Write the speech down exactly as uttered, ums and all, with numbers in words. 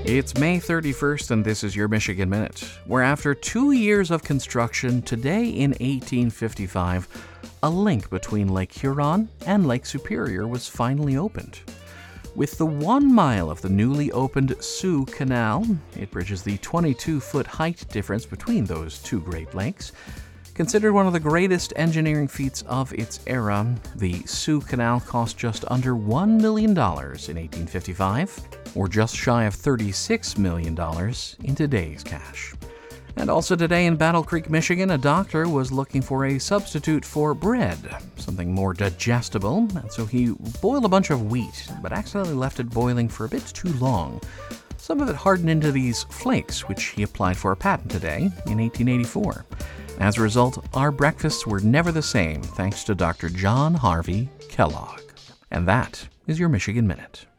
It's May thirty-first, and this is your Michigan Minute, where after two years of construction, today in eighteen fifty-five, a link between Lake Huron and Lake Superior was finally opened. With the one mile of the newly opened Soo Canal, it bridges the twenty-two foot height difference between those two Great Lakes. Considered one of the greatest engineering feats of its era, the Soo Canal cost just under one million dollars in eighteen fifty-five, or just shy of thirty-six million dollars in today's cash. And also today in Battle Creek, Michigan, a doctor was looking for a substitute for bread, something more digestible, and so he boiled a bunch of wheat, but accidentally left it boiling for a bit too long. Some of it hardened into these flakes, which he applied for a patent today in eighteen eighty-four. As a result, our breakfasts were never the same, thanks to Doctor John Harvey Kellogg. And that is your Michigan Minute.